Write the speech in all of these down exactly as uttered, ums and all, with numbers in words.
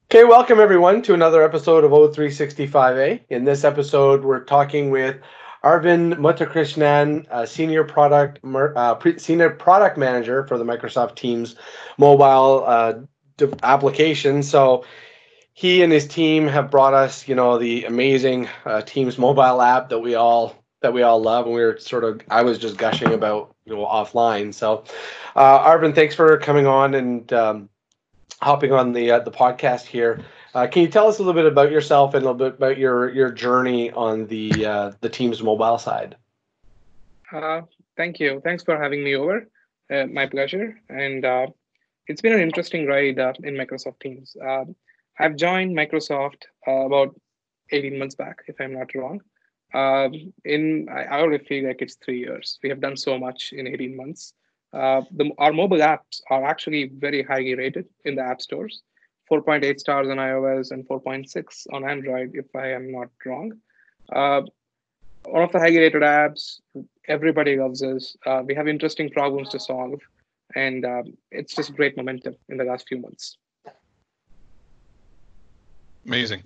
Okay, welcome everyone to another episode of O three sixty-five A. In this episode, we're talking with Arvind Muthukrishnan, uh, senior product uh, pre- senior product manager for the Microsoft Teams mobile uh, de- application. So he and his team have brought us, you know, the amazing uh, Teams mobile app that we all that we all love, and we were sort of I was just gushing about, you know, offline. So, uh, Arvind, thanks for coming on and um, hopping on the uh, the podcast here. Uh, can you tell us a little bit about yourself and a little bit about your your journey on the uh, the Teams mobile side? Uh, Thank you. Thanks for having me over. Uh, my pleasure. And uh, it's been an interesting ride uh, in Microsoft Teams. Um, I've joined Microsoft uh, about eighteen months back, if I'm not wrong. Um, in I, I already feel like it's three years. We have done so much in eighteen months. Uh, the, our mobile apps are actually very highly rated in the app stores. four point eight stars on iOS and four point six on Android, if I am not wrong. Uh, One of the highly rated apps. Everybody loves us. Uh, we have interesting problems to solve, and um, it's just great momentum in the last few months. Amazing.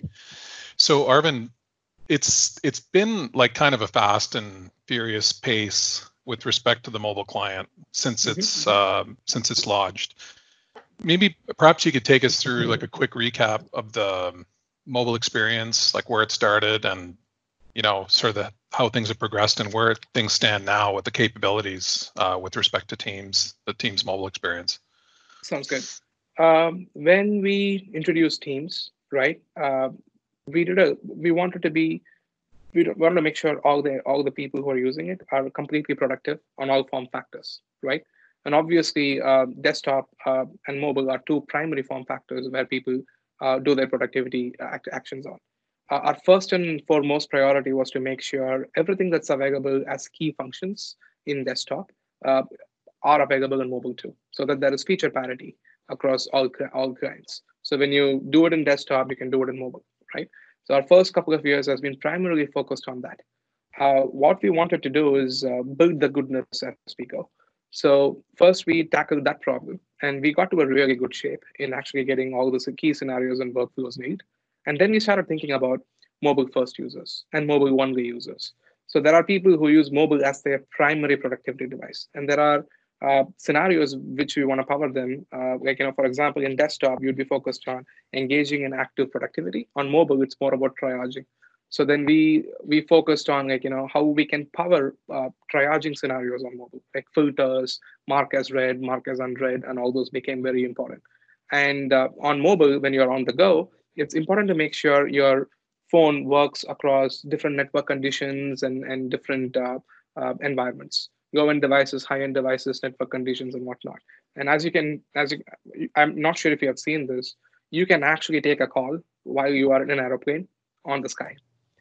So Arvind, it's it's been like kind of a fast and furious pace with respect to the mobile client since Mm-hmm. it's uh, since it's launched. Maybe perhaps you could take us through like a quick recap of the mobile experience, like where it started, and you know sort of the, how things have progressed and where things stand now with the capabilities uh, with respect to Teams, the Teams mobile experience. Sounds good. Um, when we introduced Teams, right? Uh, we did a. We wanted to be. We wanted to make sure all the all the people who are using it are completely productive on all form factors, right? And obviously, uh, desktop uh, and mobile are two primary form factors where people uh, do their productivity act- actions on. Uh, our first and foremost priority was to make sure everything that's available as key functions in desktop uh, are available in mobile too, so that there is feature parity across all all clients. So when you do it in desktop, you can do it in mobile, right? So our first couple of years has been primarily focused on that. Uh, what we wanted to do is uh, build the goodness as we go. So first we tackled that problem, and we got to a really good shape in actually getting all the key scenarios and workflows nailed. And then we started thinking about mobile first users and mobile only users. So there are people who use mobile as their primary productivity device, and there are uh, scenarios which we want to power them. Uh, like, you know, for example, in desktop, you'd be focused on engaging in active productivity. On mobile, it's more about triaging. So then we we focused on, like, you know, how we can power uh, triaging scenarios on mobile, like filters, mark as read, mark as unread, and all those became very important. And uh, on mobile, when you're on the go, it's important to make sure your phone works across different network conditions and and different uh, uh, environments, low-end devices, high-end devices, network conditions, and whatnot. And as you can, as you, I'm not sure if you have seen this, you can actually take a call while you are in an aeroplane on the sky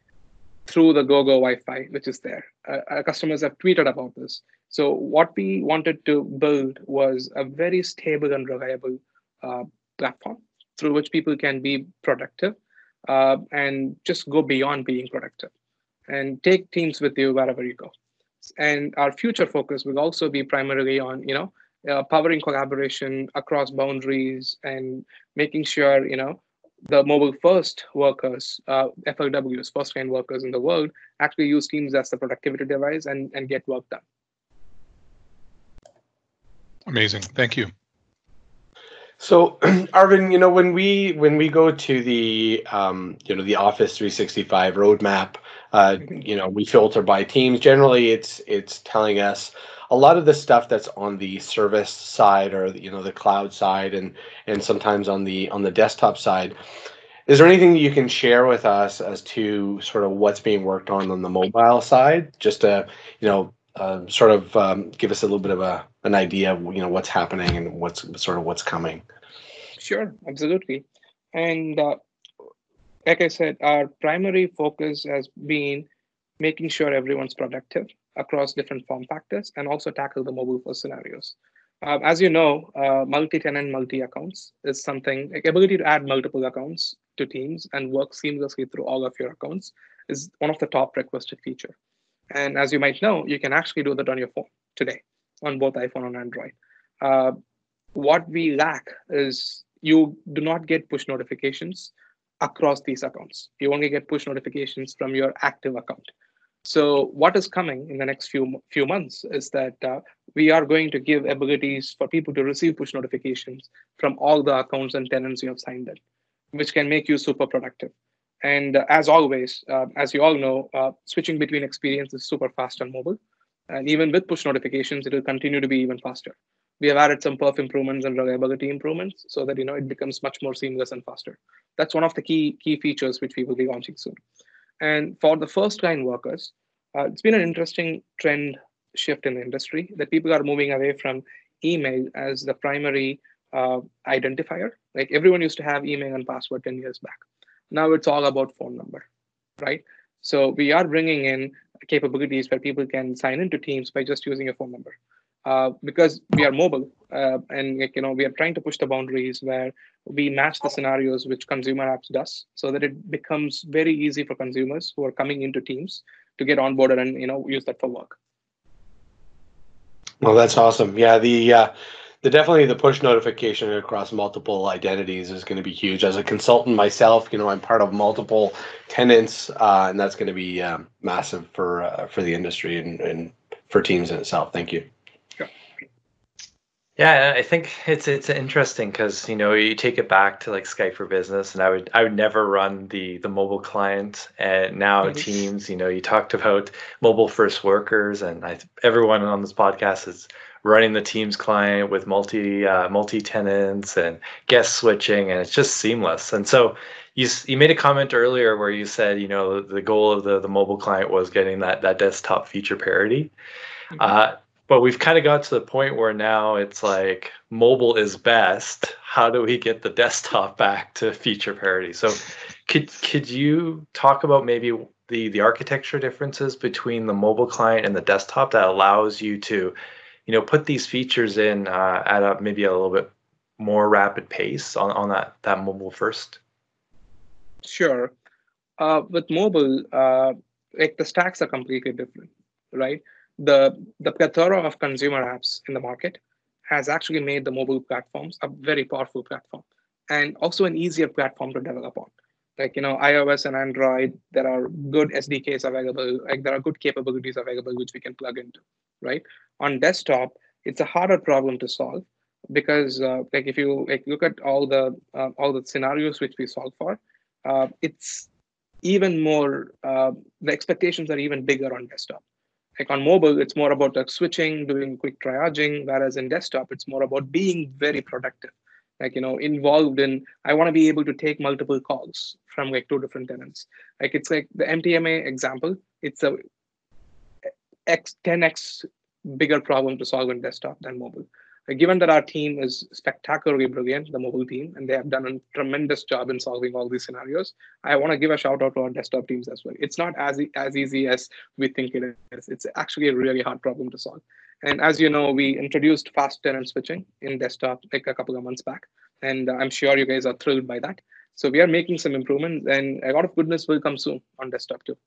through the GoGo Wi-Fi, which is there. Uh, our customers have tweeted about this. So what we wanted to build was a very stable and reliable uh, platform through which people can be productive uh, and just go beyond being productive and take teams with you wherever you go. And our future focus will also be primarily on, you know, uh, powering collaboration across boundaries and making sure, you know, the mobile first workers, uh, F L Ws, first line workers in the world, actually use Teams as the productivity device and, and get work done. Amazing. Thank you. So, Arvind, you know, when we when we go to the um, you know the Office three sixty-five roadmap, uh, Mhm. you know, we filter by teams. Generally, it's it's telling us a lot of the stuff that's on the service side or you know the cloud side, and and sometimes on the on the desktop side. Is there anything you can share with us as to sort of what's being worked on on the mobile side, just to you know uh, sort of um, give us a little bit of a an idea of you know what's happening and what's sort of what's coming? Sure, absolutely. And uh, like I said, our primary focus has been making sure everyone's productive across different form factors and also tackle the mobile first scenarios. Uh, as you know, uh, multi-tenant, multi-accounts is something like ability to add multiple accounts to Teams and work seamlessly through all of your accounts is one of the top requested feature. And as you might know, you can actually do that on your phone today on both iPhone and Android. Uh, what we lack is you do not get push notifications across these accounts. You only get push notifications from your active account. So what is coming in the next few few months is that uh, we are going to give abilities for people to receive push notifications from all the accounts and tenants you have signed in, which can make you super productive. And uh, as always, uh, as you all know, uh, switching between experience is super fast on mobile. And even with push notifications, it will continue to be even faster. We have added some perf improvements and reliability improvements so that you know it becomes much more seamless and faster. That's one of the key key features which we will be launching soon. And for the first line workers, uh, it's been an interesting trend shift in the industry that people are moving away from email as the primary uh, identifier. Like everyone used to have email and password ten years back. Now it's all about phone number, right? So we are bringing in capabilities where people can sign into Teams by just using a phone number. Uh, because we are mobile uh, and like, you know we are trying to push the boundaries where we match the scenarios which consumer apps does so that it becomes very easy for consumers who are coming into Teams to get onboarded and you know use that for work. Well, that's awesome. Yeah, the uh, the definitely the push notification across multiple identities is going to be huge. As a consultant myself, you know, I'm part of multiple tenants, uh, and that's going to be um, massive for uh, for the industry and, and for Teams in itself. Thank you. Yeah, I think it's it's interesting because you know you take it back to like Skype for Business, and I would I would never run the the mobile client, and now mm-hmm. Teams. You know, you talked about mobile first workers, and I everyone on this podcast is running the Teams client with multi uh, multi tenants and guest switching, and it's just seamless. And so you you made a comment earlier where you said you know the goal of the the mobile client was getting that that desktop feature parity. Mm-hmm. Uh, But we've kind of got to the point where now it's like mobile is best. How do we get the desktop back to feature parity? So could could you talk about maybe the, the architecture differences between the mobile client and the desktop that allows you to, you know, put these features in uh, at a maybe a little bit more rapid pace on, on that, that mobile first? Sure. Uh, with mobile, uh, like the stacks are completely different, right? The, the plethora of consumer apps in the market has actually made the mobile platforms a very powerful platform and also an easier platform to develop on. Like, you know, iOS and Android, there are good S D Ks available, like there are good capabilities available which we can plug into, right? On desktop, it's a harder problem to solve because uh, like if you like look at all the uh, all the scenarios which we solve for, uh, it's even more, uh, the expectations are even bigger on desktop. Like on mobile, it's more about like switching, doing quick triaging, whereas in desktop, it's more about being very productive. Like, you know, involved in, I want to be able to take multiple calls from like two different tenants. Like it's like the M T M A example, it's a X, ten X bigger problem to solve in desktop than mobile. Like, given that our team is spectacularly brilliant, the mobile team, and they have done a tremendous job in solving all these scenarios, I want to give a shout out to our desktop teams as well. It's not as, as easy as we think it is. It's actually a really hard problem to solve. And as you know, we introduced fast tenant switching in desktop like a couple of months back. And I'm sure you guys are thrilled by that. So we are making some improvements and a lot of goodness will come soon on desktop too.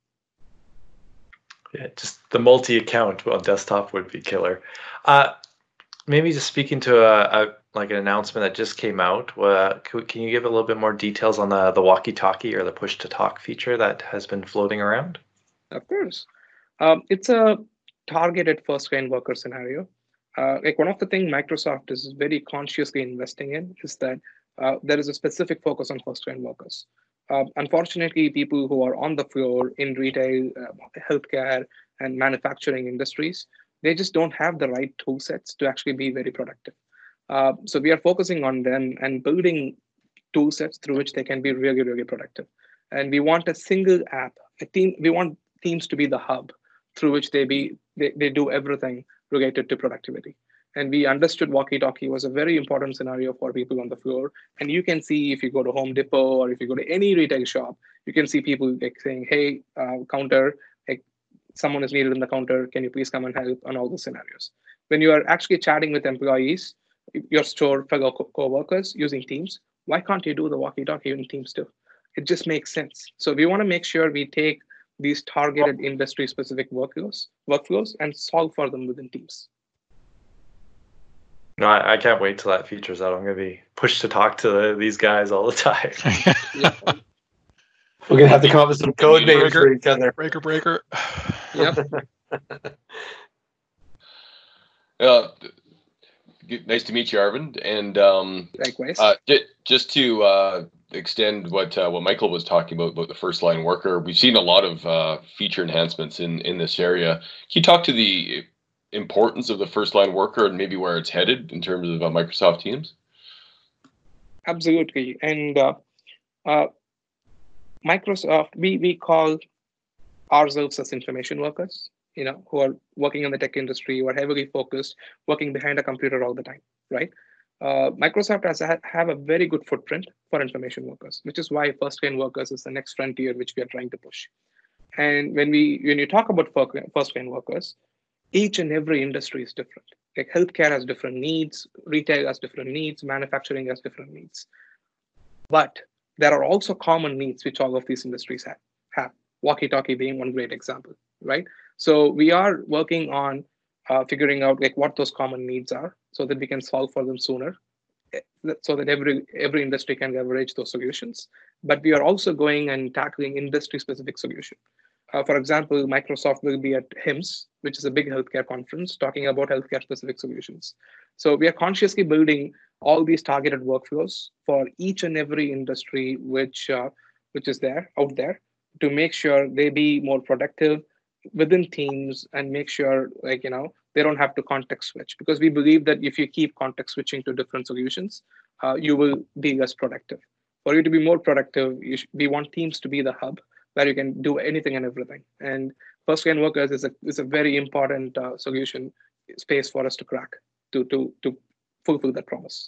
Yeah, just the multi-account on desktop would be killer. Uh, maybe just speaking to a, a like an announcement that just came out. Uh, can, can you give a little bit more details on the the walkie-talkie or the push-to-talk feature that has been floating around? Of course, um, it's a targeted first-line worker scenario. Uh, like one of the things Microsoft is very consciously investing in is that uh, there is a specific focus on first-line workers. Uh, unfortunately, people who are on the floor in retail, uh, healthcare, and manufacturing industries, they just don't have the right tool sets to actually be very productive. Uh, so we are focusing on them and building tool sets through which they can be really, really productive. And we want a single app, a team. We want Teams to be the hub through which they be they, they do everything related to productivity. And we understood walkie-talkie was a very important scenario for people on the floor. And you can see if you go to Home Depot or if you go to any retail shop, you can see people like saying, "Hey, uh, counter, like someone is needed in the counter. Can you please come and help?" on all the scenarios. When you are actually chatting with employees, your store fellow co- co-workers using Teams, why can't you do the walkie-talkie in Teams too? It just makes sense. So we want to make sure we take these targeted industry-specific workflows, workflows and solve for them within Teams. No, I, I can't wait till that feature's out. I'm going to be pushed to talk to these guys all the time. We're going to have to come up with some code names breaker, for each other. Breaker, breaker. Yep. Uh, nice to meet you, Arvind. And um, Likewise. uh, j- just to uh, extend what uh, what Michael was talking about about the first line worker, we've seen a lot of uh, feature enhancements in in this area. Can you talk to the importance of the first line worker and maybe where it's headed in terms of uh, Microsoft Teams? Absolutely. And uh, uh, Microsoft, we, we call ourselves as information workers, you know, who are working in the tech industry, who are heavily focused, working behind a computer all the time, right? Uh, Microsoft has a, have a very good footprint for information workers, which is why first line workers is the next frontier which we are trying to push. And when we when you talk about first line workers, each and every industry is different. Like healthcare has different needs, retail has different needs, manufacturing has different needs. But there are also common needs which all of these industries have. have. Walkie-talkie being one great example, right? So we are working on uh, figuring out like what those common needs are so that we can solve for them sooner, so that every every industry can leverage those solutions. But we are also going and tackling industry-specific solutions. Uh, for example, Microsoft will be at HIMSS, which is a big healthcare conference, talking about healthcare-specific solutions. So we are consciously building all these targeted workflows for each and every industry which uh, which is there out there to make sure they be more productive within teams and make sure, like, you know, they don't have to context switch, because we believe that if you keep context switching to different solutions, uh, you will be less productive. For you to be more productive, you sh- we want teams to be the hub where you can do anything and everything. And first line workers is a is a very important uh, solution space for us to crack to to to fulfill that promise.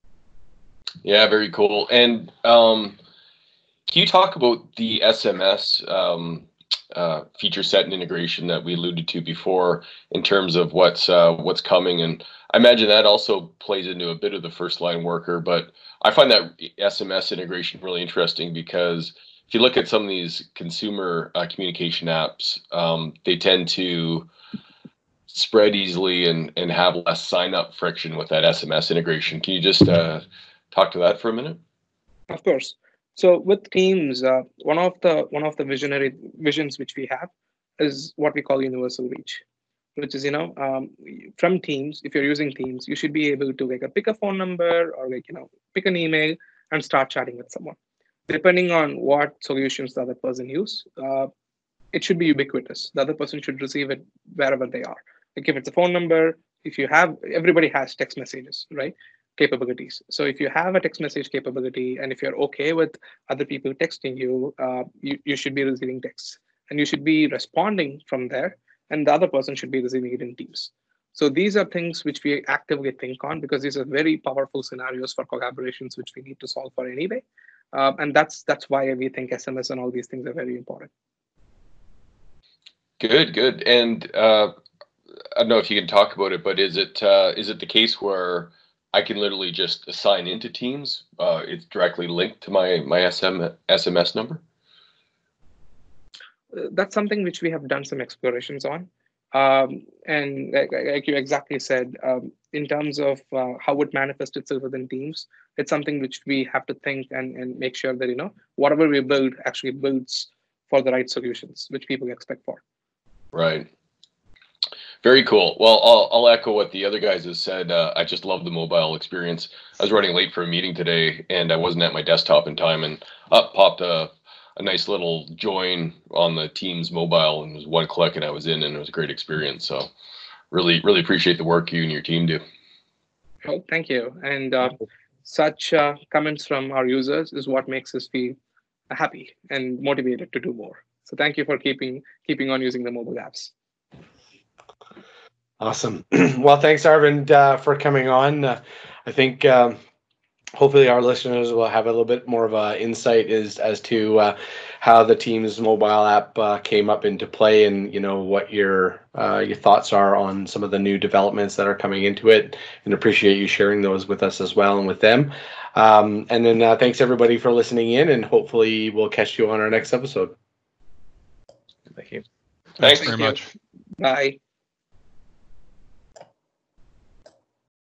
Yeah, very cool. And um, can you talk about the S M S um, uh, feature set and integration that we alluded to before in terms of what's uh, what's coming? And I imagine that also plays into a bit of the first line worker, but I find that S M S integration really interesting because if you look at some of these consumer uh, communication apps, um, they tend to spread easily and, and have less sign up friction with that S M S integration. Can you just uh, talk to that for a minute? Of course. So with Teams, uh, one of the one of the visionary visions which we have is what we call universal reach, which is, you know, um, from Teams. If you're using Teams, you should be able to like a, pick a phone number or like, you know, pick an email and start chatting with someone. Depending on what solutions the other person use, uh, it should be ubiquitous. The other person should receive it wherever they are. Like if it's a phone number, if you have, everybody has text messages, right? Capabilities. So if you have a text message capability and if you're okay with other people texting you, uh, you, you should be receiving texts and you should be responding from there, and the other person should be receiving it in Teams. So these are things which we actively think on because these are very powerful scenarios for collaborations which we need to solve for anyway. Uh, and that's that's why we think S M S and all these things are very important. Good, good. And uh, I don't know if you can talk about it, but is it uh, is it the case where I can literally just assign into Teams? Uh, it's directly linked to my my S M S M S number. Uh, that's something which we have done some explorations on. Um, and like, like you exactly said, um, in terms of uh, how it manifests itself within Teams, it's something which we have to think and, and make sure that, you know, whatever we build actually builds for the right solutions, which people expect for. Right. Very cool. Well, I'll, I'll echo what the other guys have said. Uh, I just love the mobile experience. I was running late for a meeting today and I wasn't at my desktop in time, and up popped a, a nice little join on the Teams mobile, and it was one click and I was in, and it was a great experience. So really, really appreciate the work you and your team do. Oh, thank you. And uh, such uh, comments from our users is what makes us feel happy and motivated to do more. So thank you for keeping keeping on using the mobile apps. Awesome. Well, thanks, Arvind, uh, for coming on. Uh, I think um, hopefully our listeners will have a little bit more of an insight as as to uh, how the Teams mobile app uh, came up into play, and you know what your uh, your thoughts are on some of the new developments that are coming into it. And appreciate you sharing those with us as well and with them. Um, and then uh, thanks everybody for listening in, and hopefully we'll catch you on our next episode. Thank you. Thanks Thanks. very much. Bye.